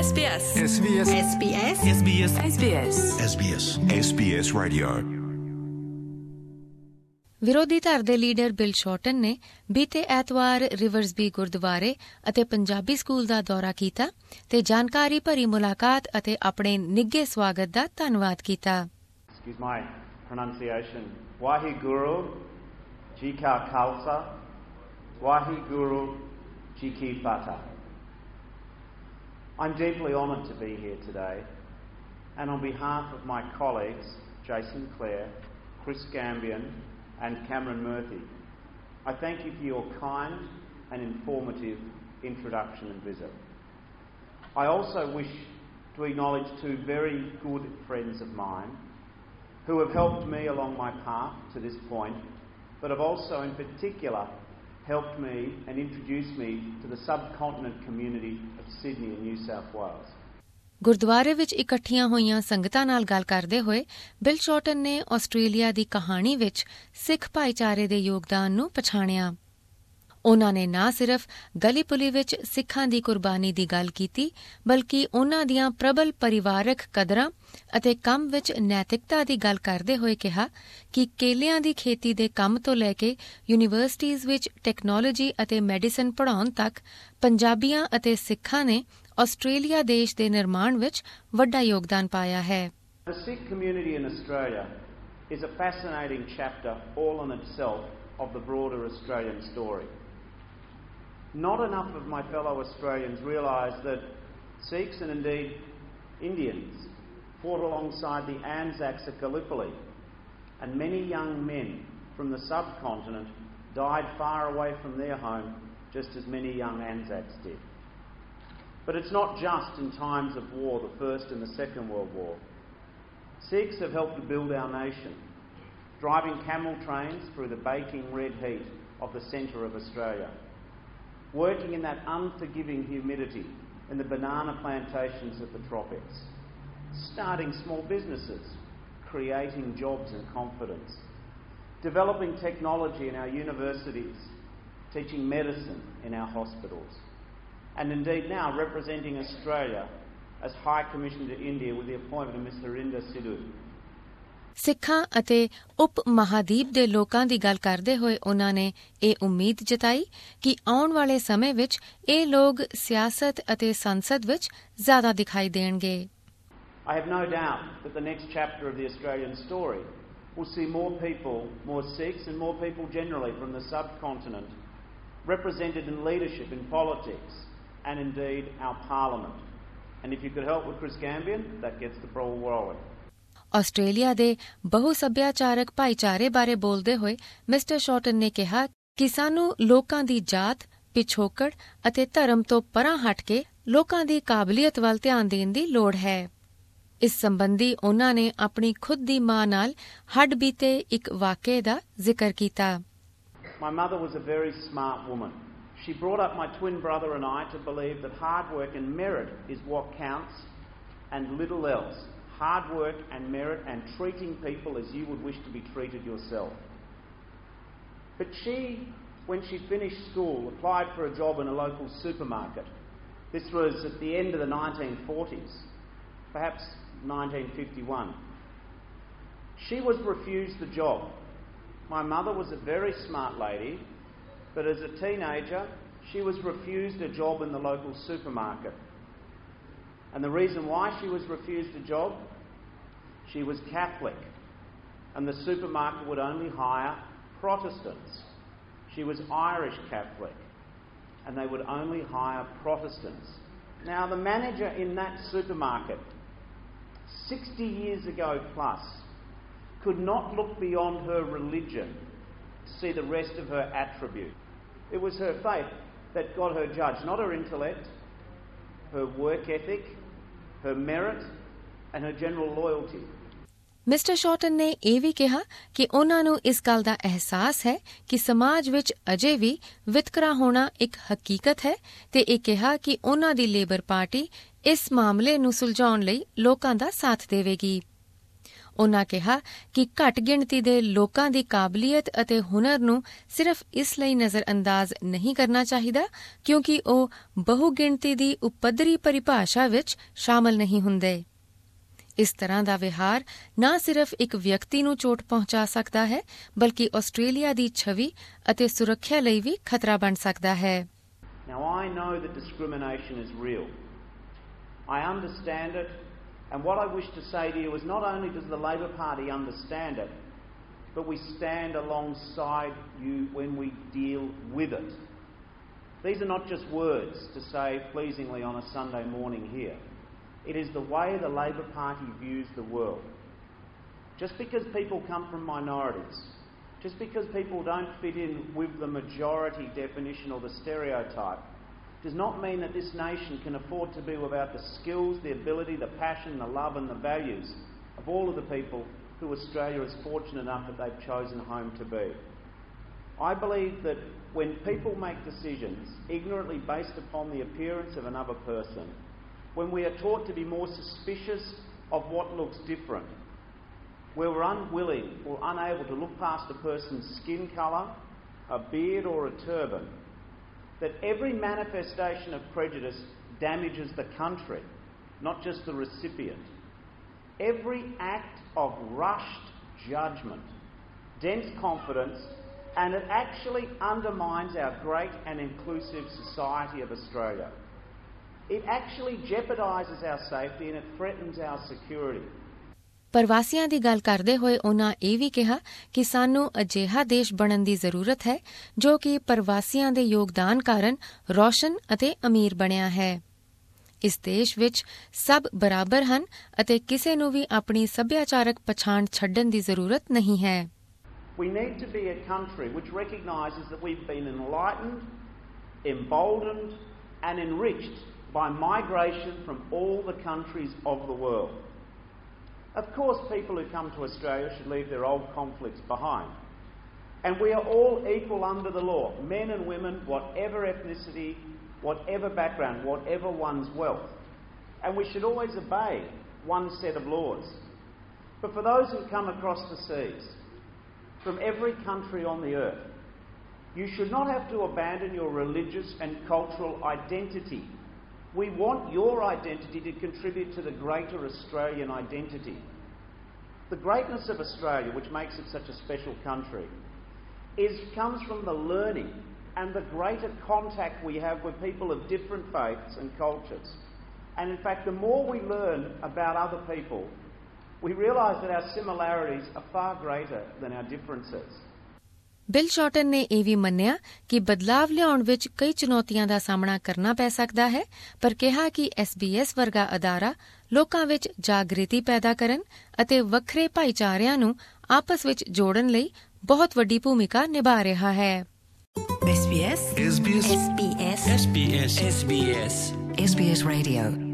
SBS SBS SBS SBS SBS SBS SBS Radio। ਵਿਰੋਧੀ ਧਿਰ ਦੇ ਲੀਡਰ ਬਿਲ ਸ਼ੌਰਟਨ ਨੇ ਬੀਤੇ ਐਤਵਾਰ ਰਿਵਰਸਬੀ ਗੁਰਦੁਆਰੇ ਅਤੇ ਪੰਜਾਬੀ ਸਕੂਲ ਦਾ ਦੌਰਾ ਕੀਤਾ ਤੇ ਜਾਣਕਾਰੀ ਭਰੀ ਮੁਲਾਕਾਤ ਅਤੇ ਆਪਣੇ ਨਿੱਘੇ ਸਵਾਗਤ ਦਾ ਧੰਨਵਾਦ ਕੀਤਾ। Excuse my pronunciation. Waheguru Ji Ka Khalsa, Waheguru Ji Ki Fatah. I'm deeply honoured to be here today, and on behalf of my colleagues Jason Clare, Chris Gambian and Cameron Murphy, I thank you for your kind and informative introduction and visit. I also wish to acknowledge two very good friends of mine who have helped me along my path to this point, but have also in particular helped me and introduced me to the subcontinent community of Sydney and New South Wales. ਗੁਰਦੁਆਰੇ ਵਿੱਚ ਇਕੱਠੀਆਂ ਹੋਈਆਂ ਸੰਗਤਾਂ ਨਾਲ ਗੱਲ ਕਰਦੇ ਹੋਏ bill Shorten ਨੇ ਆਸਟ੍ਰੇਲੀਆ ਦੀ ਕਹਾਣੀ ਵਿੱਚ ਸਿੱਖ ਭਾਈਚਾਰੇ ਦੇ ਯੋਗਦਾਨ ਨੂੰ ਪਛਾਣਿਆ। ਉਨ੍ਹਾਂ ਨੇ ਨਾ ਸਿਰਫ ਗਲੀ ਪੁਲੀ ਵਿੱਚ ਸਿੱਖਾਂ ਦੀ ਕੁਰਬਾਨੀ ਦੀ ਗੱਲ ਕੀਤੀ, ਬਲਕਿ ਉਨ੍ਹਾਂ ਦੀਆਂ ਪ੍ਰਬਲ ਪਰਿਵਾਰਕ ਕਦਰਾਂ ਅਤੇ ਕੰਮ ਵਿੱਚ ਨੈਤਿਕਤਾ ਦੀ ਗੱਲ ਕਰਦੇ ਹੋਏ ਕਿਹਾ ਕਿ ਕੇਲਿਆਂ ਦੀ ਖੇਤੀ ਦੇ ਕੰਮ ਤੋਂ ਲੈ ਕੇ ਯੂਨੀਵਰਸਿਟੀਜ਼ ਵਿੱਚ ਟੈਕਨੋਲੋਜੀ ਅਤੇ ਮੈਡੀਸਨ ਪੜ੍ਹਾਉਣ ਤੱਕ ਪੰਜਾਬੀਆਂ ਅਤੇ ਸਿੱਖਾਂ ਨੇ ਆਸਟ੍ਰੇਲੀਆ ਦੇਸ਼ ਦੇ ਨਿਰਮਾਣ ਵਿੱਚ ਵੱਡਾ ਯੋਗਦਾਨ ਪਾਇਆ ਹੈ। The Sikh community in Australia is a fascinating chapter all in itself of the broader Australian story. Not enough of my fellow Australians realise that Sikhs and indeed Indians fought alongside the Anzacs at Gallipoli, and many young men from the subcontinent died far away from their home, just as many young Anzacs did. But it's not just in times of war, the First and the Second World War. Sikhs have helped to build our nation, driving camel trains through the baking red heat of the centre of Australia, working in that unforgiving humidity in the banana plantations of the tropics, starting small businesses, creating jobs and confidence, developing technology in our universities, teaching medicine in our hospitals, and indeed now representing Australia as High Commissioner to India with the appointment of Ms. Harinder Sidhu. ਸਿੱਖਾਂ ਅਤੇ ਉਪ ਮਹਾਦੀਪ ਦੇ ਲੋਕਾਂ ਦੀ ਗੱਲ ਕਰਦੇ ਹੋਏ ਉਨ੍ਹਾਂ ਨੇ ਇਹ ਉਮੀਦ ਜਤਾਈ ਕਿ ਆਉਣ ਵਾਲੇ ਸਮੇਂ ਵਿੱਚ ਇਹ ਲੋਕ ਸਿਆਸਤ ਅਤੇ ਸੰਸਦ ਵਿੱਚ ਜ਼ਿਆਦਾ ਦਿਖਾਈ ਦੇਣਗੇ। I have no doubt that the next chapter of the Australian story will see more people, more Sikhs and more people generally from the subcontinent represented in leadership in politics and indeed our parliament. And if you could help with Chris Gambian, that gets the ball rolling. Australia ਦੇ ਬਹੁ ਸੱਭਿਆਚਾਰਕ ਭਾਈਚਾਰੇ ਬਾਰੇ ਬੋਲਦੇ ਹੋਏ mister Shorten ਨੇ ਕਿਹਾ ਕਿ ਸਾਨੂੰ ਲੋਕਾਂ ਦੀ ਜਾਤ, ਪਿਛੋਕੜ ਅਤੇ ਧਰਮ ਤੋਂ ਪਰਾਂ ਹਟ ਕੇ ਲੋਕਾਂ ਦੀ ਕਾਬਲੀਅਤ ਵੱਲ ਧਿਆਨ ਦੇਣ ਦੀ ਲੋੜ ਹੈ। ਇਸ ਸੰਬੰਧੀ ਉਨ੍ਹਾਂ ਨੇ ਆਪਣੀ ਖੁਦ ਦੀ ਮਾਂ ਨਾਲ ਹੱਡ ਬੀਤੇ ਇੱਕ ਵਾਕਿਏ ਦਾ ਜ਼ਿਕਰ ਕੀਤਾ। My mother was a very smart woman. She brought up my twin brother and I to believe that hard work and merit is what counts and little else. Hard work and merit and treating people as you would wish to be treated yourself. But she, when she finished school, applied for a job in a local supermarket. This was at the end of the 1940s, perhaps 1951. She was refused the job. My mother was a very smart lady, but as a teenager, she was refused a job in the local supermarket. And the reason why she was refused a job, she was Catholic, and the supermarket would only hire Protestants. She was Irish Catholic, and they would only hire Protestants. Now, the manager in that supermarket, 60 years ago plus, could not look beyond her religion to see the rest of her attribute. It was her faith that got her judged, not her intellect, her work ethic, her merit and her general loyalty. Mister Shorten ਨੇ ਇਹ ਵੀ ਕਿਹਾ ਕਿ ਉਨ੍ਹਾਂ ਨੂੰ ਇਸ ਗੱਲ ਦਾ ਅਹਿਸਾਸ ਹੈ ਕਿ ਸਮਾਜ ਵਿੱਚ ਅਜੇ ਵੀ ਵਿਤਕਰਾ ਹੋਣਾ ਇੱਕ ਹਕੀਕਤ ਹੈ ਤੇ ਇਹ ਕਿਹਾ ਕਿ ਉਨ੍ਹਾਂ ਦੀ ਲੇਬਰ ਪਾਰਟੀ ਇਸ ਮਾਮਲੇ ਨੂੰ ਸੁਲਝਾਉਣ ਲਈ ਲੋਕਾਂ ਦਾ ਸਾਥ ਦੇਵੇਗੀ। ਉਨ੍ਹਾਂ ਕਿਹਾ ਕਿ ਘੱਟ ਗਿਣਤੀ ਦੇ ਲੋਕਾਂ ਦੀ ਕਾਬਲੀਅਤ ਅਤੇ ਹੁਨਰ ਨੂੰ ਸਿਰਫ ਇਸ ਲਈ ਨਜ਼ਰਅੰਦਾਜ਼ ਨਹੀਂ ਕਰਨਾ ਚਾਹੀਦਾ ਕਿਉਂਕਿ ਉਹ ਬਹੁ ਗਿਣਤੀ ਦੀ ਉਪੱਧਰੀ ਪਰਿਭਾਸ਼ਾ ਵਿੱਚ ਸ਼ਾਮਲ ਨਹੀਂ ਹੁੰਦੇ। ਇਸ ਤਰ੍ਹਾਂ ਦਾ ਵਿਹਾਰ ਨਾ ਸਿਰਫ ਇੱਕ ਵਿਅਕਤੀ ਨੂੰ ਚੋਟ ਪਹੁੰਚਾ ਸਕਦਾ ਹੈ ਬਲਕਿ ਆਸਟ੍ਰੇਲੀਆ ਦੀ ਛਵੀ ਅਤੇ ਸੁਰੱਖਿਆ ਲਈ ਵੀ ਖਤਰਾ ਬਣ ਸਕਦਾ ਹੈ। Now I know that discrimination is real. I understand it, and what I wish to say to you is not only does the Labor Party understand it, but we stand alongside you when we deal with it. These are not just words to say pleasingly on a Sunday morning here. It is the way the Labor Party views the world. Just because people come from minorities, just because people don't fit in with the majority definition or the stereotype, does not mean that this nation can afford to be without the skills, the ability, the passion, the love and the values of all of the people who Australia is fortunate enough that they've chosen home to be. I believe that when people make decisions ignorantly based upon the appearance of another person, when we are taught to be more suspicious of what looks different, where we're unwilling or unable to look past a person's skin colour, a beard or a turban, that every manifestation of prejudice damages the country, not just the recipient. Every act of rushed judgment dents confidence, and it actually undermines our great and inclusive society of Australia. It actually jeopardises our safety and it threatens our security. ਪ੍ਰਵਾਸੀਆਂ ਦੀ ਗੱਲ ਕਰਦੇ ਹੋਏ ਉਨ੍ਹਾਂ ਇਹ ਵੀ ਕਿਹਾ ਕਿ ਸਾਨੂੰ ਅਜਿਹਾ ਦੇਸ਼ ਬਣਨ ਦੀ ਜ਼ਰੂਰਤ ਹੈ ਜੋ ਕਿ ਪ੍ਰਵਾਸੀਆਂ ਦੇ ਯੋਗਦਾਨ ਕਾਰਨ ਰੌਸ਼ਨ ਅਤੇ ਅਮੀਰ ਬਣਿਆ ਹੈ। ਇਸ ਦੇਸ਼ ਵਿੱਚ ਸਭ ਬਰਾਬਰ ਹਨ ਅਤੇ ਕਿਸੇ ਨੂੰ ਵੀ ਆਪਣੀ ਸੱਭਿਆਚਾਰਕ ਪਛਾਣ ਛੱਡਣ ਦੀ ਜ਼ਰੂਰਤ ਨਹੀਂ ਹੈ। We need to be a country which recognises that we've been enlightened, emboldened and enriched by migration from all the countries of the world. Of course, people who come to Australia should leave their old conflicts behind. And we are all equal under the law, men and women, whatever ethnicity, whatever background, whatever one's wealth. And we should always obey one set of laws. But for those who come across the seas, from every country on the earth, you should not have to abandon your religious and cultural identity. We want your identity to contribute to the greater Australian identity. The greatness of Australia, which makes it such a special country, comes from the learning and the greater contact we have with people of different faiths and cultures. And in fact, the more we learn about other people, we realise that our similarities are far greater than our differences. Bill Shorten ਨੇ ਇਹ ਵੀ ਮੰਨਿਆ ਕਿ ਬਦਲਾਵ ਲਿਆਉਣ ਵਿੱਚ ਕਈ ਚੁਣੌਤੀਆਂ ਦਾ ਸਾਹਮਣਾ ਕਰਨਾ ਪੈ ਸਕਦਾ ਹੈ, ਪਰ ਕਿਹਾ ਕਿ SBS ਵਰਗਾ ਅਦਾਰਾ ਲੋਕਾਂ ਵਿੱਚ ਜਾਗ੍ਰਿਤੀ ਪੈਦਾ ਕਰਨ ਅਤੇ ਵੱਖਰੇ ਭਾਈਚਾਰਿਆਂ ਨੂੰ ਆਪਸ ਵਿੱਚ ਜੋੜਨ ਲਈ ਬਹੁਤ ਵੱਡੀ ਭੂਮਿਕਾ ਨਿਭਾ ਰਿਹਾ ਹੈ। SBS Radio